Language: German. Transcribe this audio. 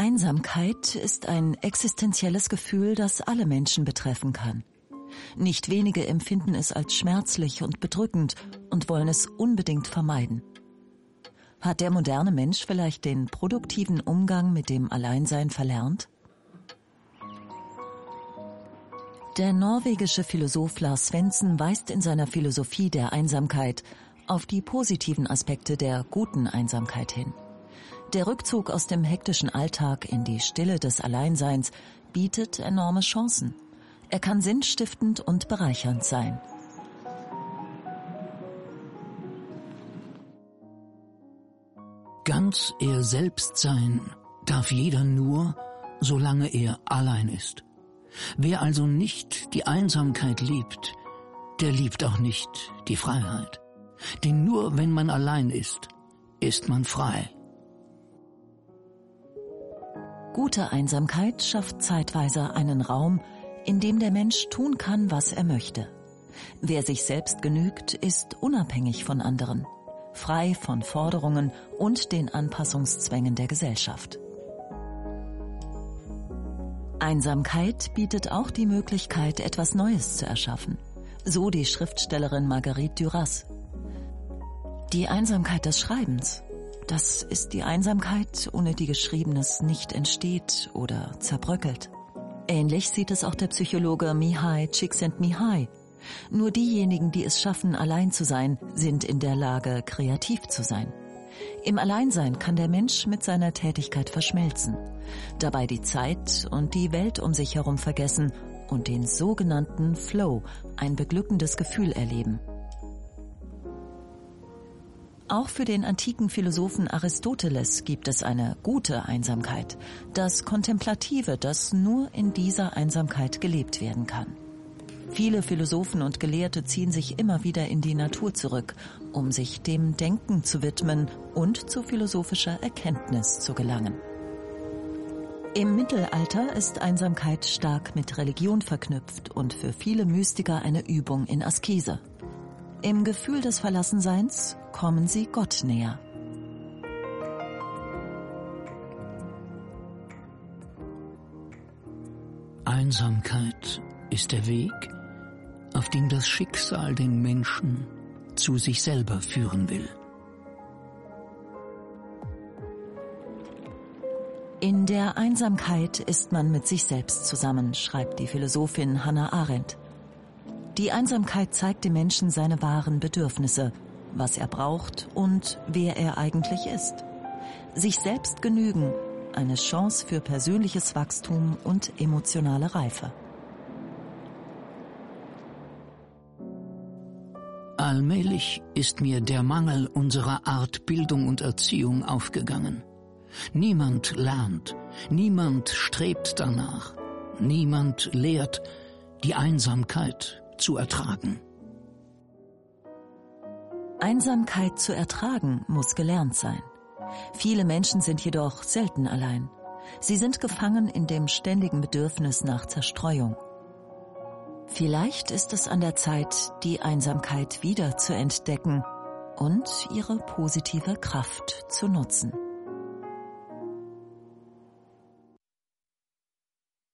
Einsamkeit ist ein existenzielles Gefühl, das alle Menschen betreffen kann. Nicht wenige empfinden es als schmerzlich und bedrückend und wollen es unbedingt vermeiden. Hat der moderne Mensch vielleicht den produktiven Umgang mit dem Alleinsein verlernt? Der norwegische Philosoph Lars Svensson weist in seiner Philosophie der Einsamkeit auf die positiven Aspekte der guten Einsamkeit hin. Der Rückzug aus dem hektischen Alltag in die Stille des Alleinseins bietet enorme Chancen. Er kann sinnstiftend und bereichernd sein. Ganz er selbst sein darf jeder nur, solange er allein ist. Wer also nicht die Einsamkeit liebt, der liebt auch nicht die Freiheit. Denn nur wenn man allein ist man frei. Gute Einsamkeit schafft zeitweise einen Raum, in dem der Mensch tun kann, was er möchte. Wer sich selbst genügt, ist unabhängig von anderen, frei von Forderungen und den Anpassungszwängen der Gesellschaft. Einsamkeit bietet auch die Möglichkeit, etwas Neues zu erschaffen. So die Schriftstellerin Marguerite Duras. Die Einsamkeit des Schreibens, das ist die Einsamkeit, ohne die Geschriebenes nicht entsteht oder zerbröckelt. Ähnlich sieht es auch der Psychologe Mihai Csikszentmihalyi. Nur diejenigen, die es schaffen, allein zu sein, sind in der Lage, kreativ zu sein. Im Alleinsein kann der Mensch mit seiner Tätigkeit verschmelzen, dabei die Zeit und die Welt um sich herum vergessen und den sogenannten Flow, ein beglückendes Gefühl erleben. Auch für den antiken Philosophen Aristoteles gibt es eine gute Einsamkeit, das Kontemplative, das nur in dieser Einsamkeit gelebt werden kann. Viele Philosophen und Gelehrte ziehen sich immer wieder in die Natur zurück, um sich dem Denken zu widmen und zu philosophischer Erkenntnis zu gelangen. Im Mittelalter ist Einsamkeit stark mit Religion verknüpft und für viele Mystiker eine Übung in Askese. Im Gefühl des Verlassenseins kommen sie Gott näher. Einsamkeit ist der Weg, auf dem das Schicksal den Menschen zu sich selber führen will. In der Einsamkeit ist man mit sich selbst zusammen, schreibt die Philosophin Hannah Arendt. Die Einsamkeit zeigt dem Menschen seine wahren Bedürfnisse, was er braucht und wer er eigentlich ist. Sich selbst genügen, eine Chance für persönliches Wachstum und emotionale Reife. Allmählich ist mir der Mangel unserer Art Bildung und Erziehung aufgegangen. Niemand lernt, niemand strebt danach, niemand lehrt, die Einsamkeit zu ertragen. Einsamkeit zu ertragen muss gelernt sein. Viele Menschen sind jedoch selten allein. Sie sind gefangen in dem ständigen Bedürfnis nach Zerstreuung. Vielleicht ist es an der Zeit, die Einsamkeit wieder zu entdecken und ihre positive Kraft zu nutzen.